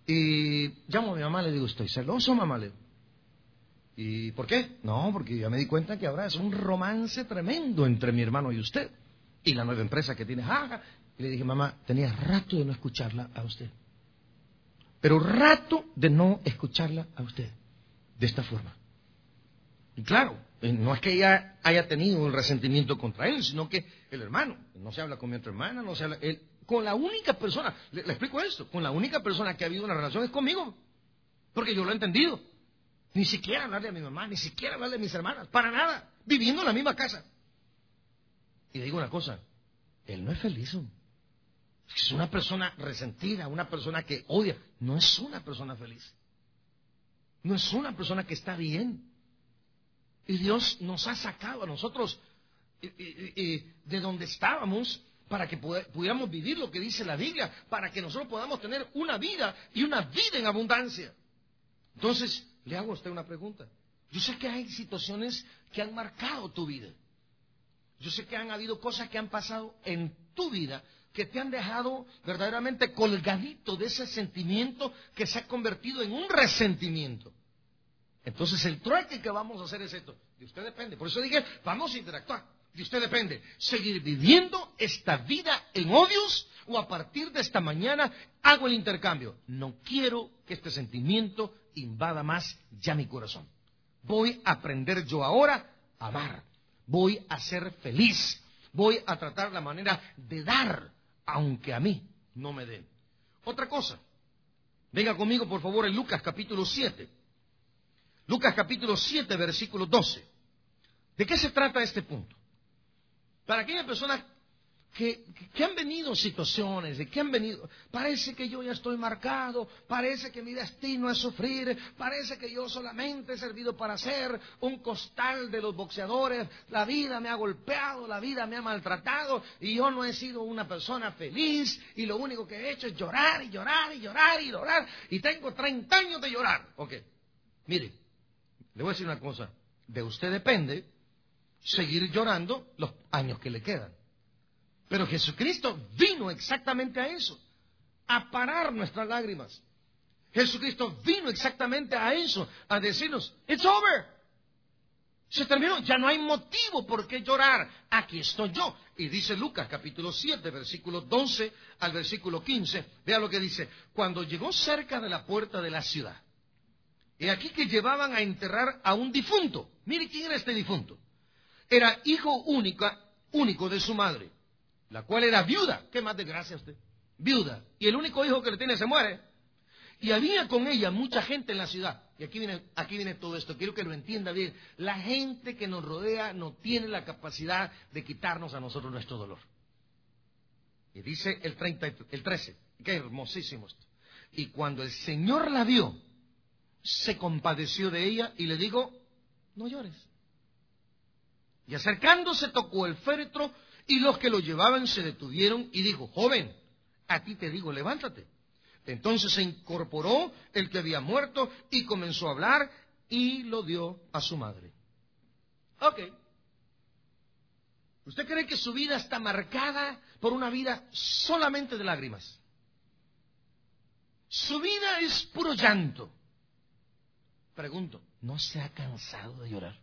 Y llamo a mi mamá, le digo, ¿estoy celoso, mamá? Le digo. ¿Y por qué? No, porque ya me di cuenta que ahora es un romance tremendo entre mi hermano y usted. Y la nueva empresa que tiene. Y le dije, mamá, tenía rato de no escucharla a usted. Pero rato de no escucharla a usted. De esta forma. Y claro, no es que ella haya tenido un resentimiento contra él, sino que el hermano, no se habla con mi otra hermana, no se habla, con la única persona, le explico esto, con la única persona que ha habido una relación es conmigo, porque yo lo he entendido. Ni siquiera hablarle a mi mamá, ni siquiera hablarle a mis hermanas, para nada, viviendo en la misma casa. Y le digo una cosa, él no es feliz. Es una persona resentida, una persona que odia, no es una persona feliz. No es una persona que está bien. Y Dios nos ha sacado a nosotros de donde estábamos para que pudiéramos vivir lo que dice la Biblia, para que nosotros podamos tener una vida y una vida en abundancia. Entonces, le hago a usted una pregunta. Yo sé que hay situaciones que han marcado tu vida. Yo sé que han habido cosas que han pasado en tu vida que te han dejado verdaderamente colgadito de ese sentimiento que se ha convertido en un resentimiento. Entonces el trueque que vamos a hacer es esto. De usted depende. Por eso dije, vamos a interactuar. De usted depende. Seguir viviendo esta vida en odios o a partir de esta mañana hago el intercambio. No quiero que este sentimiento invada más ya mi corazón. Voy a aprender yo ahora a amar. Voy a ser feliz. Voy a tratar la manera de dar, aunque a mí no me den. Otra cosa. Venga conmigo, por favor, en Lucas capítulo 7. Lucas capítulo 7, versículo 12. ¿De qué se trata este punto? Para aquellas personas que han venido situaciones, de que han venido, parece que yo ya estoy marcado, parece que mi destino es sufrir, parece que yo solamente he servido para ser un costal de los boxeadores, la vida me ha golpeado, la vida me ha maltratado y yo no he sido una persona feliz y lo único que he hecho es llorar y llorar y llorar y llorar y tengo 30 años de llorar. Ok, mire, le voy a decir una cosa, de usted depende seguir llorando los años que le quedan. Pero Jesucristo vino exactamente a eso, a parar nuestras lágrimas. Jesucristo vino exactamente a eso, a decirnos, it's over. Se terminó, ya no hay motivo por qué llorar, aquí estoy yo. Y dice Lucas capítulo 7, versículo 12 al versículo 15, vea lo que dice, cuando llegó cerca de la puerta de la ciudad, he aquí que llevaban a enterrar a un difunto. Mire quién era este difunto. Era hijo único de su madre, la cual era viuda. ¿Qué más desgracia usted? Viuda. Y el único hijo que le tiene se muere. Y había con ella mucha gente en la ciudad. Y aquí viene todo esto. Quiero que lo entienda bien. La gente que nos rodea no tiene la capacidad de quitarnos a nosotros nuestro dolor. Y dice el 13. Qué hermosísimo esto. Y cuando el Señor la vio, se compadeció de ella y le dijo, no llores. Y acercándose tocó el féretro y los que lo llevaban se detuvieron y dijo, joven, a ti te digo, levántate. Entonces se incorporó el que había muerto y comenzó a hablar y lo dio a su madre. Ok. ¿Usted cree que su vida está marcada por una vida solamente de lágrimas? Su vida es puro llanto. Pregunto, ¿no se ha cansado de llorar?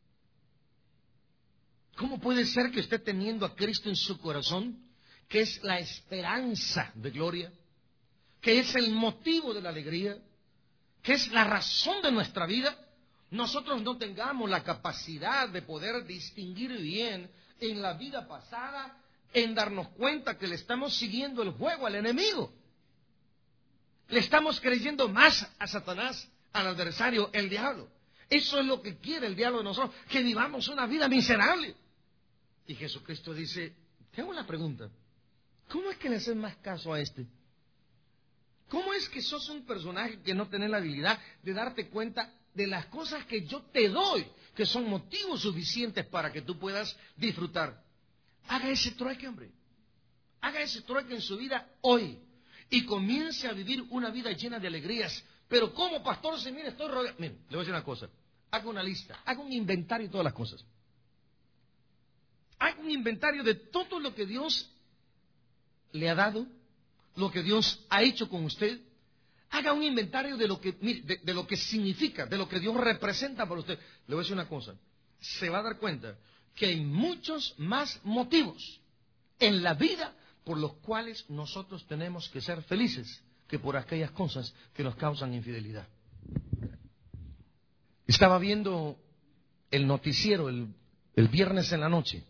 ¿Cómo puede ser que esté teniendo a Cristo en su corazón, que es la esperanza de gloria, que es el motivo de la alegría, que es la razón de nuestra vida, nosotros no tengamos la capacidad de poder distinguir bien en la vida pasada, en darnos cuenta que le estamos siguiendo el juego al enemigo? Le estamos creyendo más a Satanás, al adversario, el diablo. Eso es lo que quiere el diablo de nosotros, que vivamos una vida miserable. Y Jesucristo dice, te hago la pregunta, ¿cómo es que le haces más caso a este? ¿Cómo es que sos un personaje que no tenés la habilidad de darte cuenta de las cosas que yo te doy, que son motivos suficientes para que tú puedas disfrutar? Haga ese trueque, hombre. Haga ese trueque en su vida hoy y comience a vivir una vida llena de alegrías. Pero ¿cómo, pastor? Si mire, estoy rodeado. Mire, le voy a decir una cosa. Haga una lista, haga un inventario de todas las cosas. Haga un inventario de todo lo que Dios le ha dado, lo que Dios ha hecho con usted. haga un inventario de lo que, mire, de lo que significa, de lo que Dios representa para usted. Le voy a decir una cosa, se va a dar cuenta que hay muchos más motivos en la vida por los cuales nosotros tenemos que ser felices que por aquellas cosas que nos causan infidelidad. Estaba viendo el noticiero el viernes en la noche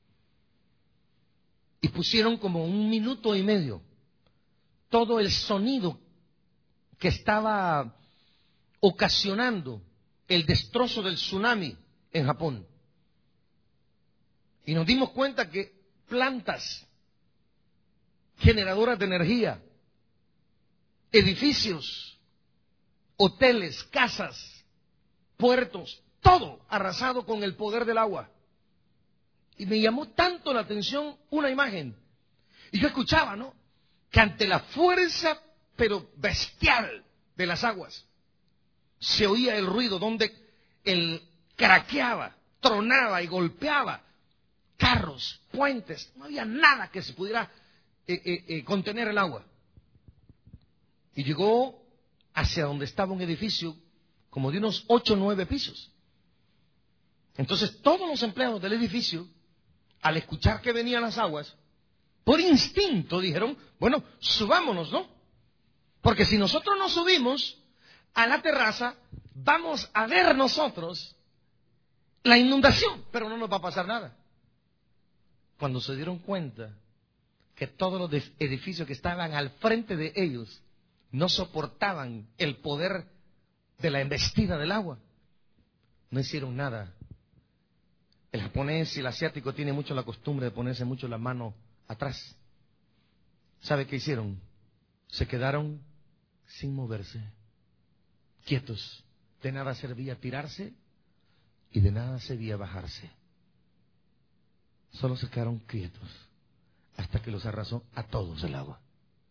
y pusieron como 1 minuto y medio todo el sonido que estaba ocasionando el destrozo del tsunami en Japón. Y nos dimos cuenta que plantas generadoras de energía, edificios, hoteles, casas, puertos, todo arrasado con el poder del agua. Y me llamó tanto la atención una imagen. Y yo escuchaba, ¿no?, que ante la fuerza, pero bestial, de las aguas, se oía el ruido donde él craqueaba, tronaba y golpeaba carros, puentes. No había nada que se pudiera contener el agua. Y llegó hacia donde estaba un edificio como de unos 8 o 9 pisos. Entonces todos los empleados del edificio, al escuchar que venían las aguas, por instinto dijeron, bueno, subámonos, ¿no? Porque si nosotros no subimos a la terraza, vamos a ver nosotros la inundación, pero no nos va a pasar nada. Cuando se dieron cuenta que todos los edificios que estaban al frente de ellos no soportaban el poder de la embestida del agua, no hicieron nada. El japonés y el asiático tienen mucho la costumbre de ponerse mucho la mano atrás. ¿Sabe qué hicieron? Se quedaron sin moverse, quietos. De nada servía tirarse y de nada servía bajarse. Solo se quedaron quietos hasta que los arrasó a todos el agua.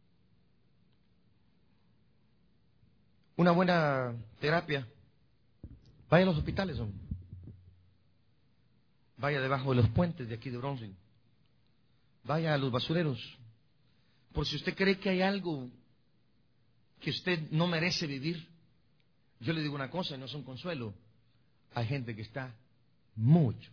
Una buena terapia, vaya a los hospitales, hombre. Vaya debajo de los puentes de aquí de Bronzing. Vaya a los basureros. Por si usted cree que hay algo que usted no merece vivir, yo le digo una cosa y no es un consuelo. Hay gente que está mucho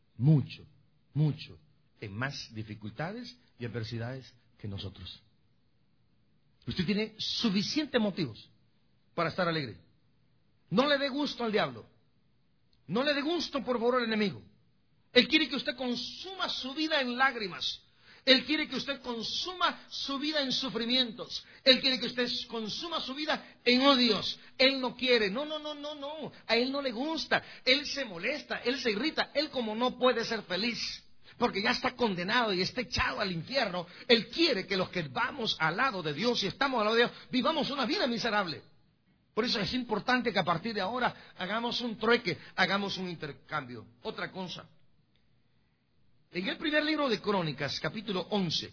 en más dificultades y adversidades que nosotros. Usted tiene suficientes motivos para estar alegre. No le dé gusto al diablo. No le dé gusto, por favor, al enemigo. Él quiere que usted consuma su vida en lágrimas. Él quiere que usted consuma su vida en sufrimientos. Él quiere que usted consuma su vida en odios. Él no quiere. No. A él no le gusta. Él se molesta. Él se irrita. Él, como no puede ser feliz, porque ya está condenado y está echado al infierno, él quiere que los que vamos al lado de Dios y estamos al lado de Dios vivamos una vida miserable. Por eso es importante que a partir de ahora hagamos un trueque, hagamos un intercambio. Otra cosa. En el primer libro de Crónicas, capítulo 11,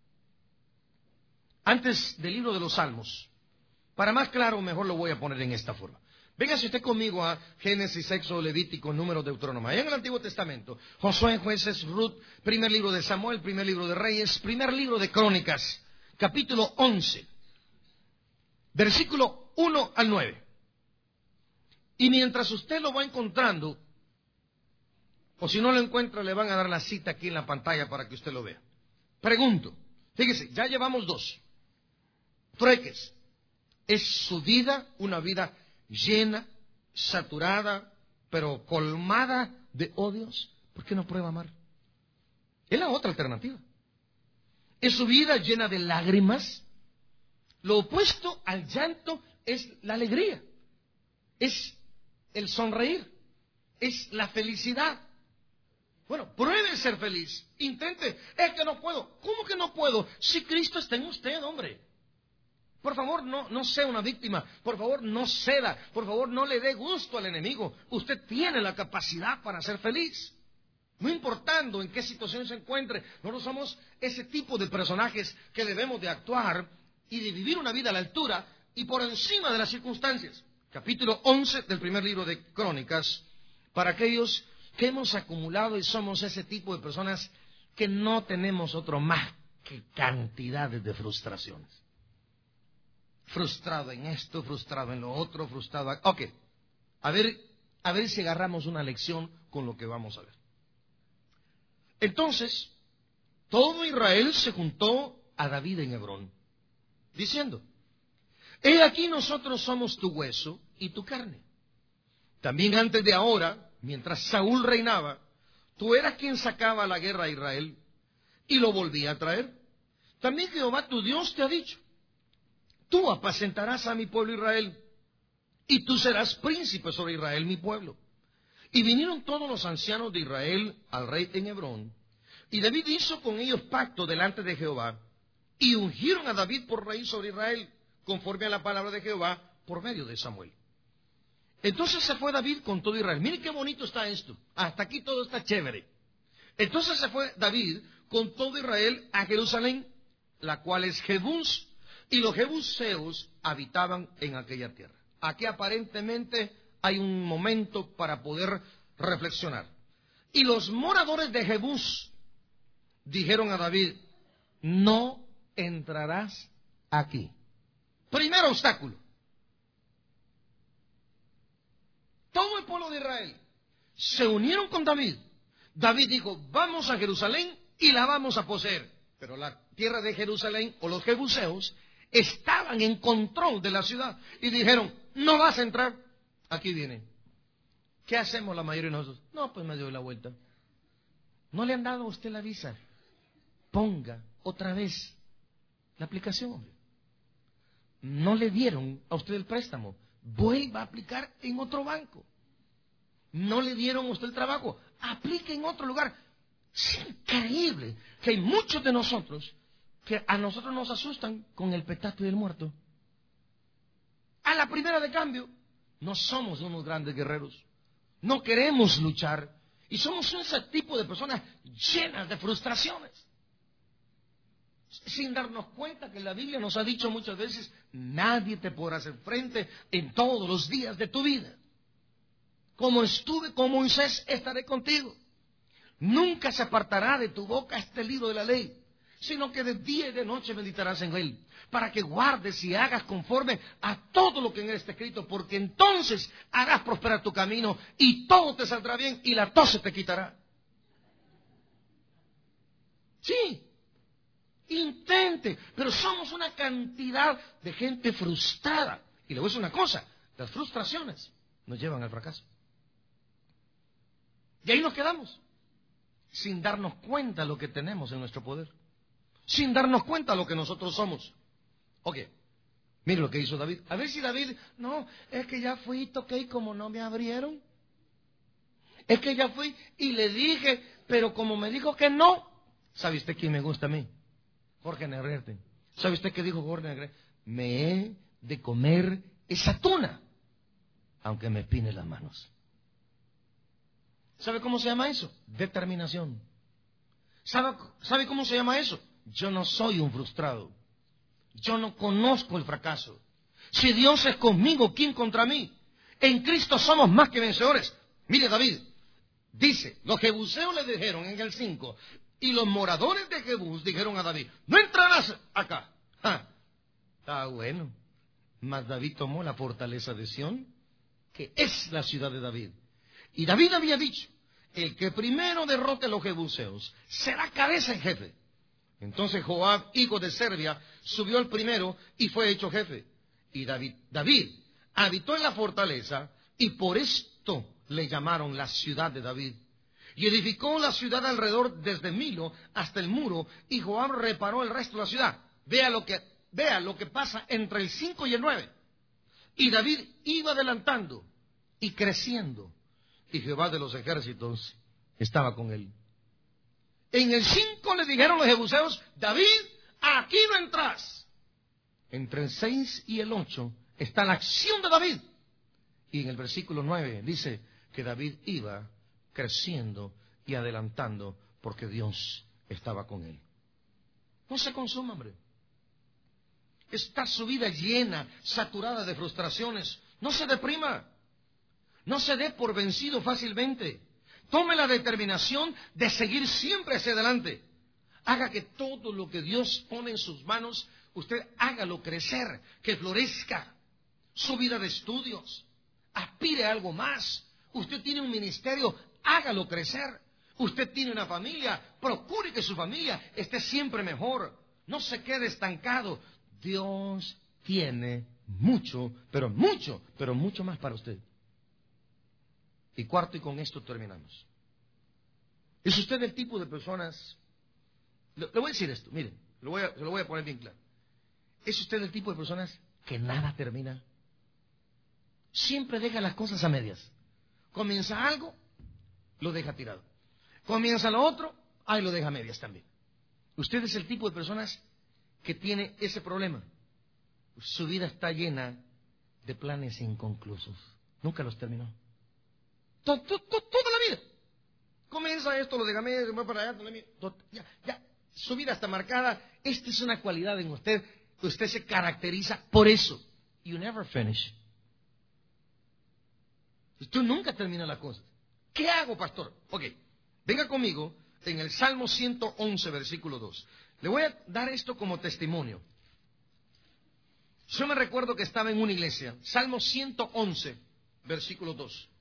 antes del libro de los Salmos, para más claro, mejor lo voy a poner en esta forma. Véngase usted conmigo a Génesis, Éxodo, Levítico, Números, Deuteronomio. Allá en el Antiguo Testamento, Josué, Jueces, Ruth, primer libro de Samuel, primer libro de Reyes, primer libro de Crónicas, capítulo 11, versículo 1 al 9. Y mientras usted lo va encontrando, o si no lo encuentra, le van a dar la cita aquí en la pantalla para que usted lo vea. Pregunto, fíjese, ya llevamos 2. Trueques. ¿Es su vida una vida llena, saturada, pero colmada de odios? ¿Por qué no prueba amar? Es la otra alternativa. ¿Es su vida llena de lágrimas? Lo opuesto al llanto es la alegría, es el sonreír, es la felicidad. Bueno, pruebe ser feliz, intente. Es que no puedo. ¿Cómo que no puedo? Si Cristo está en usted, hombre. Por favor, no sea una víctima. Por favor, no ceda. Por favor, no le dé gusto al enemigo. Usted tiene la capacidad para ser feliz. No importando en qué situación se encuentre, nosotros somos ese tipo de personajes que debemos de actuar y de vivir una vida a la altura y por encima de las circunstancias. Capítulo 11 del primer libro de Crónicas, para aquellos que hemos acumulado y somos ese tipo de personas que no tenemos otro más que cantidades de frustraciones. frustrado en esto, frustrado en lo otro, frustrado... Ok, a ver si agarramos una lección con lo que vamos a ver. Entonces, todo Israel se juntó a David en Hebrón, diciendo: he aquí nosotros somos tu hueso y tu carne. También antes de ahora, mientras Saúl reinaba, tú eras quien sacaba a la guerra a Israel y lo volvía a traer. También Jehová tu Dios te ha dicho: tú apacentarás a mi pueblo Israel, y tú serás príncipe sobre Israel, mi pueblo. Y vinieron todos los ancianos de Israel al rey en Hebrón, y David hizo con ellos pacto delante de Jehová, y ungieron a David por rey sobre Israel, conforme a la palabra de Jehová, por medio de Samuel. Entonces se fue David con todo Israel. Miren qué bonito está esto. Hasta aquí todo está chévere. Entonces se fue David con todo Israel a Jerusalén, la cual es Jebús, y los jebuseos habitaban en aquella tierra. Aquí aparentemente hay un momento para poder reflexionar. Y los moradores de Jebús dijeron a David: no entrarás aquí. Primer obstáculo. Todo el pueblo de Israel se unieron con David. David dijo: vamos a Jerusalén y la vamos a poseer. Pero la tierra de Jerusalén, o los jebuseos, estaban en control de la ciudad. Y dijeron: no vas a entrar, aquí viene. ¿Qué hacemos la mayoría de nosotros? No, pues me doy la vuelta. ¿No le han dado a usted la visa? Ponga otra vez la aplicación, hombre. No le dieron a usted el préstamo, vuelva a aplicar en otro banco. No le dieron a usted el trabajo, aplique en otro lugar. Es increíble que hay muchos de nosotros que a nosotros nos asustan con el petate del muerto. A la primera de cambio, no somos unos grandes guerreros, no queremos luchar y somos ese tipo de personas llenas de frustraciones, sin darnos cuenta que la Biblia nos ha dicho muchas veces: nadie te podrá hacer frente en todos los días de tu vida. Como estuve con Moisés, estaré contigo. Nunca se apartará de tu boca este libro de la ley, sino que de día y de noche meditarás en él, para que guardes y hagas conforme a todo lo que en él está escrito, porque entonces harás prosperar tu camino y todo te saldrá bien y la tos se te quitará. Sí. Intente, pero somos una cantidad de gente frustrada. Y le voy a decir una cosa: las frustraciones nos llevan al fracaso. Y ahí nos quedamos, sin darnos cuenta de lo que tenemos en nuestro poder, sin darnos cuenta de lo que nosotros somos. Ok, mire lo que hizo David. A ver si David: no, es que ya fui y toqué y como no me abrieron. Es que ya fui y le dije, pero como me dijo que no. ¿Sabe usted quién me gusta a mí? Jorge Negrete. ¿Sabe usted qué dijo Jorge Negrete? Me he de comer esa tuna, aunque me espine las manos. ¿Sabe cómo se llama eso? Determinación. ¿Sabe cómo se llama eso? Yo no soy un frustrado. Yo no conozco el fracaso. Si Dios es conmigo, ¿quién contra mí? En Cristo somos más que vencedores. Mire, David dice: los jebuseos le dijeron en el 5, y los moradores de Jebús dijeron a David: no entrarás acá. Está bueno. Mas David tomó la fortaleza de Sión, que es la ciudad de David. Y David había dicho: el que primero derrote a los jebuseos será cabeza en jefe. Entonces Joab, hijo de Serbia, subió el primero y fue hecho jefe. Y David habitó en la fortaleza, y por esto le llamaron la ciudad de David. Y edificó la ciudad alrededor desde Milo hasta el muro, y Joab reparó el resto de la ciudad. Vea lo que pasa entre el 5 y el 9. Y David iba adelantando y creciendo, y Jehová de los ejércitos estaba con él. En el 5 le dijeron los jebuseos: David, aquí no entras. Entre el 6 y el 8 está la acción de David. Y en el versículo 9 dice que David iba creciendo y adelantando porque Dios estaba con él. No se consuma, hombre. Está su vida llena, saturada de frustraciones. No se deprima. No se dé por vencido fácilmente. Tome la determinación de seguir siempre hacia adelante. Haga que todo lo que Dios pone en sus manos Usted hágalo crecer, que florezca su vida de estudios. Aspire a algo más. Usted tiene un ministerio, hágalo crecer. Usted tiene una familia, procure que su familia esté siempre mejor. No se quede estancado. Dios tiene mucho, pero mucho más para usted. Y cuarto, y con esto terminamos. ¿Es usted el tipo de personas? Le voy a decir esto, miren, se lo voy a poner bien claro. ¿Es usted el tipo de personas que nada termina? Siempre deja las cosas a medias. Comienza algo, lo deja tirado. Comienza lo otro, ahí lo deja a medias también. Usted es el tipo de personas que tiene ese problema. Su vida está llena de planes inconclusos. Nunca los terminó. Toda la vida. Comienza esto, lo deja a medias, va para allá, ya. Su vida está marcada. Esta es una cualidad en usted. Usted se caracteriza por eso. You never finish. Tú nunca terminas las cosas. ¿Qué hago, pastor? Ok, venga conmigo en el Salmo 111, versículo 2. Le voy a dar esto como testimonio. Yo me recuerdo que estaba en una iglesia. Salmo 111, versículo 2.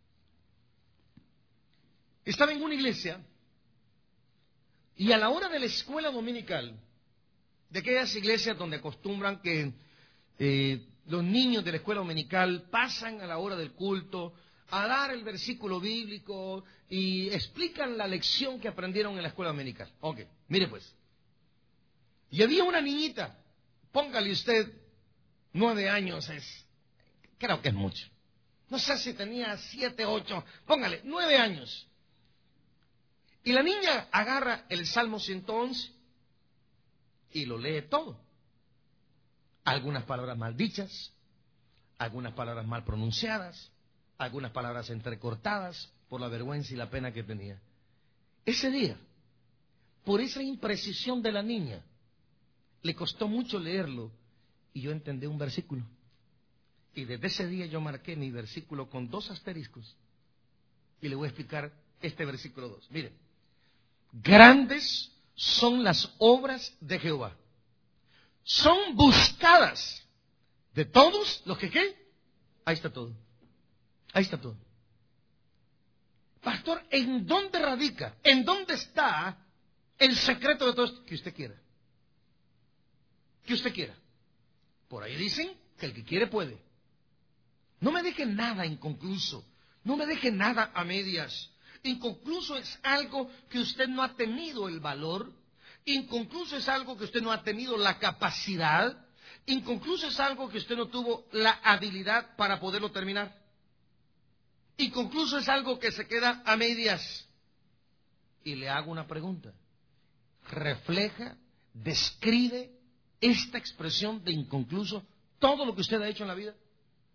Estaba en una iglesia y a la hora de la escuela dominical, de aquellas iglesias donde acostumbran que los niños de la escuela dominical pasan a la hora del culto a dar el versículo bíblico y explican la lección que aprendieron en la escuela dominical. Ok, mire pues. Y había una niñita, póngale usted 9 años, creo que es mucho. No sé si tenía 7, 8, póngale 9 años. Y la niña agarra el Salmo 111 y lo lee todo. Algunas palabras mal dichas, algunas palabras mal pronunciadas, algunas palabras entrecortadas por la vergüenza y la pena que tenía. Ese día, por esa imprecisión de la niña, le costó mucho leerlo y yo entendí un versículo. Y desde ese día yo marqué mi versículo con 2 asteriscos. Y le voy a explicar este versículo 2. Miren, grandes son las obras de Jehová. Son buscadas de todos los que ¿qué? Ahí está todo. Ahí está todo. Pastor, ¿en dónde radica? ¿En dónde está el secreto de todo esto? Que usted quiera. Que usted quiera. Por ahí dicen que el que quiere puede. No me deje nada inconcluso. No me deje nada a medias. Inconcluso es algo que usted no ha tenido el valor. Inconcluso es algo que usted no ha tenido la capacidad. Inconcluso es algo que usted no tuvo la habilidad para poderlo terminar. Inconcluso es algo que se queda a medias. Y le hago una pregunta. ¿Refleja, describe esta expresión de inconcluso todo lo que usted ha hecho en la vida?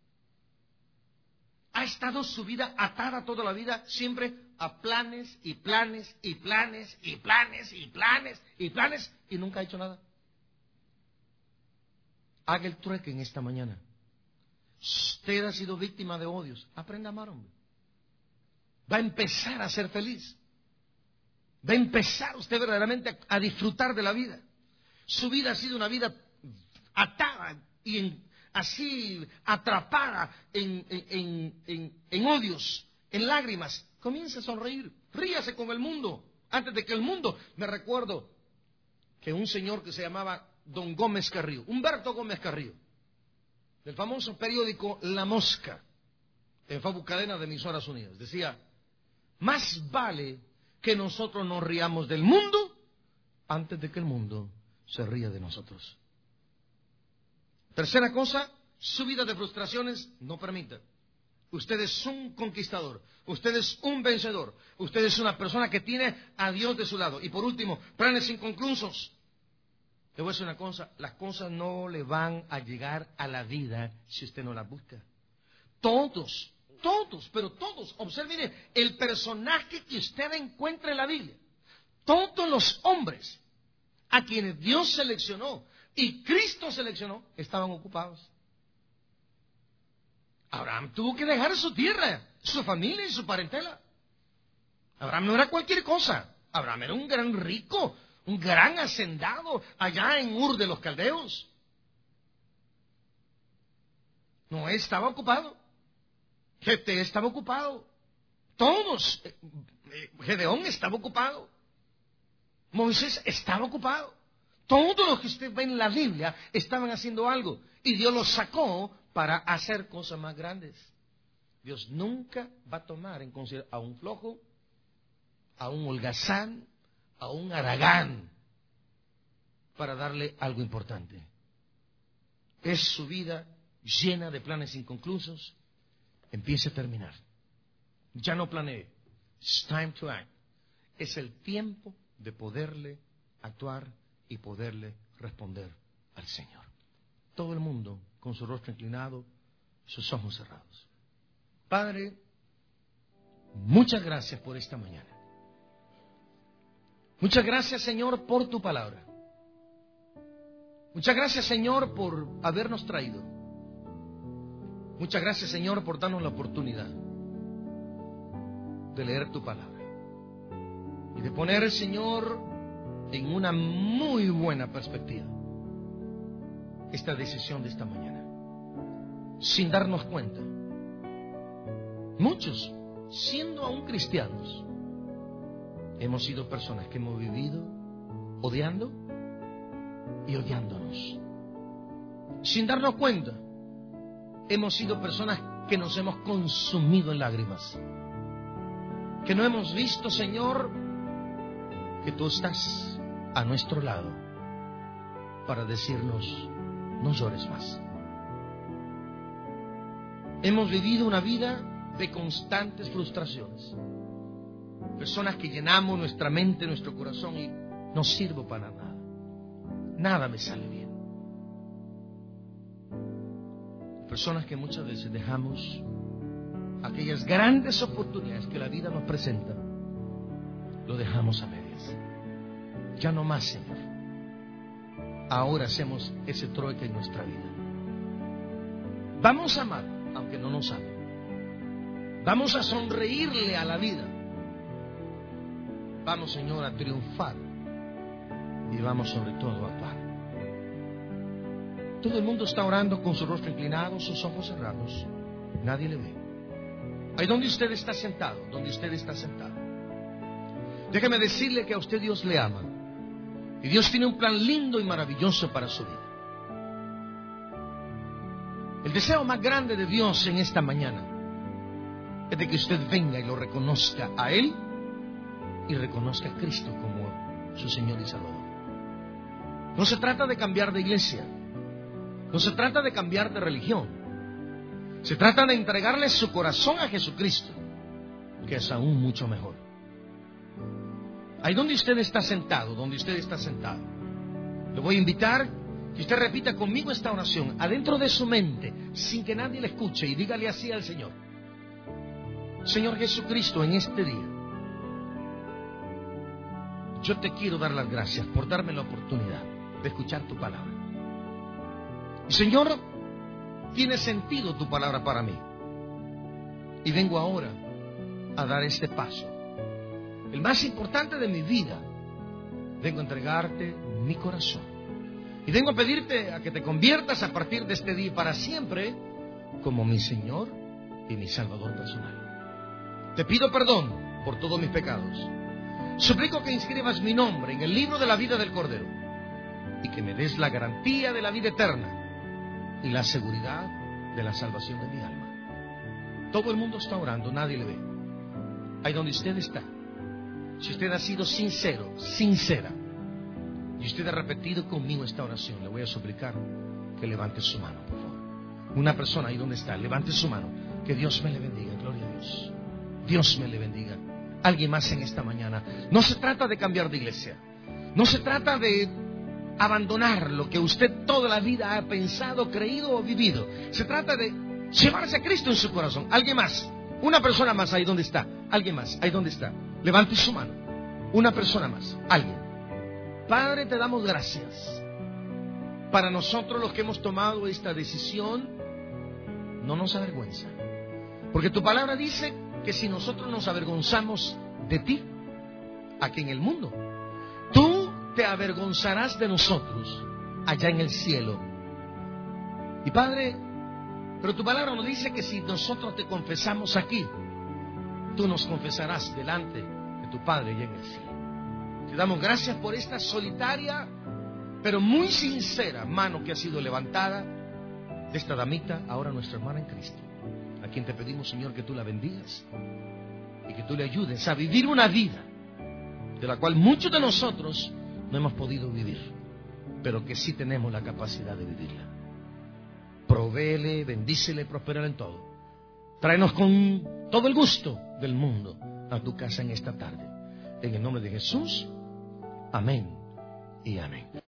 ¿Ha estado su vida atada toda la vida siempre a planes y planes y planes y planes y planes y planes y nunca ha hecho nada? Haga el trueque en esta mañana. Usted ha sido víctima de odios. Aprenda a amar, hombre. Va a empezar a ser feliz. Va a empezar usted verdaderamente a disfrutar de la vida. Su vida ha sido una vida atada y así atrapada en odios, en lágrimas. Comience a sonreír. Ríase con el mundo. Antes de que el mundo... Me recuerdo que un señor que se llamaba Don Gómez Carrillo, Humberto Gómez Carrillo, del famoso periódico La Mosca, en cadena de emisoras unidas, decía: más vale que nosotros nos riamos del mundo antes de que el mundo se ría de nosotros. Tercera cosa, su vida de frustraciones no permita. Usted es un conquistador, usted es un vencedor, usted es una persona que tiene a Dios de su lado. Y por último, planes inconclusos. Le voy a decir una cosa, las cosas no le van a llegar a la vida si usted no las busca. Todos, pero todos, observe, mire, el personaje que usted encuentra en la Biblia, todos los hombres a quienes Dios seleccionó y Cristo seleccionó, estaban ocupados. Abraham tuvo que dejar su tierra, su familia y su parentela. Abraham no era cualquier cosa. Abraham era un gran rico, un gran hacendado allá en Ur de los Caldeos. Noé estaba ocupado. Jefté estaba ocupado. Todos. Gedeón estaba ocupado. Moisés estaba ocupado. Todos los que usted ve en la Biblia estaban haciendo algo. Y Dios los sacó para hacer cosas más grandes. Dios nunca va a tomar en consideración a un flojo, a un holgazán, a un haragán, para darle algo importante. Es su vida llena de planes inconclusos. Empiece a terminar. Ya no planee. It's time to act. Es el tiempo de poderle actuar y poderle responder al Señor. Todo el mundo con su rostro inclinado, sus ojos cerrados. Padre, muchas gracias por esta mañana. Muchas gracias, Señor, por tu palabra. Muchas gracias, Señor, por habernos traído. Muchas gracias, Señor, por darnos la oportunidad de leer tu palabra y de poner, Señor, en una muy buena perspectiva esta decisión de esta mañana, sin darnos cuenta. Muchos, siendo aún cristianos, hemos sido personas que hemos vivido odiando y odiándonos. Sin darnos cuenta, hemos sido personas que nos hemos consumido en lágrimas, que no hemos visto, Señor, que tú estás a nuestro lado para decirnos: no llores más. Hemos vivido una vida de constantes frustraciones. Personas que llenamos nuestra mente, nuestro corazón y no sirvo para nada. Nada me sale bien. Personas que muchas veces dejamos aquellas grandes oportunidades que la vida nos presenta, lo dejamos a medias. Ya no más, Señor. Ahora hacemos ese trueque en nuestra vida. Vamos a amar, aunque no nos ame. Vamos a sonreírle a la vida. Vamos, Señor, a triunfar. Y vamos sobre todo a actuar. Todo el mundo está orando con su rostro inclinado, sus ojos cerrados. Nadie le ve. Ahí donde usted está sentado, donde usted está sentado. Déjeme decirle que a usted Dios le ama. Y Dios tiene un plan lindo y maravilloso para su vida. El deseo más grande de Dios en esta mañana es de que usted venga y lo reconozca a Él y reconozca a Cristo como su Señor y Salvador. No se trata de cambiar de iglesia. No se trata de cambiar de religión. Se trata de entregarle su corazón a Jesucristo, que es aún mucho mejor. Ahí donde usted está sentado, le voy a invitar que usted repita conmigo esta oración adentro de su mente, sin que nadie le escuche, y dígale así al Señor: Señor Jesucristo, en este día yo te quiero dar las gracias por darme la oportunidad de escuchar tu palabra. Y Señor, tiene sentido tu palabra para mí. Y vengo ahora a dar este paso, el más importante de mi vida. Vengo a entregarte mi corazón. Y vengo a pedirte a que te conviertas a partir de este día y para siempre como mi Señor y mi Salvador personal. Te pido perdón por todos mis pecados. Suplico que inscribas mi nombre en el libro de la vida del Cordero y que me des la garantía de la vida eterna y la seguridad de la salvación de mi alma. Todo el mundo está orando, nadie le ve. Ahí donde usted está, si usted ha sido sincero, sincera, y usted ha repetido conmigo esta oración, le voy a suplicar que levante su mano, por favor. Una persona ahí donde está, levante su mano. Que Dios me le bendiga, gloria a Dios. Dios me le bendiga. Alguien más en esta mañana. No se trata de cambiar de iglesia. No se trata de abandonar lo que usted toda la vida ha pensado, creído o vivido. Se trata de llevarse a Cristo en su corazón. Alguien más. Una persona más ahí donde está. Alguien más ahí donde está. Levante su mano. Una persona más. Alguien. Padre, te damos gracias. Para nosotros los que hemos tomado esta decisión, no nos avergüenza. Porque tu palabra dice que si nosotros nos avergonzamos de ti, aquí en el mundo, tú te avergonzarás de nosotros allá en el cielo. Y Padre, pero tu palabra nos dice que si nosotros te confesamos aquí, tú nos confesarás delante de tu Padre y en el cielo. Te damos gracias por esta solitaria, pero muy sincera mano que ha sido levantada de esta damita, ahora nuestra hermana en Cristo, a quien te pedimos, Señor, que tú la bendigas y que tú le ayudes a vivir una vida de la cual muchos de nosotros no hemos podido vivir, pero que sí tenemos la capacidad de vivirla. Provéele, bendícele, prospérale en todo. Tráenos con todo el gusto del mundo a tu casa en esta tarde. En el nombre de Jesús, amén y amén.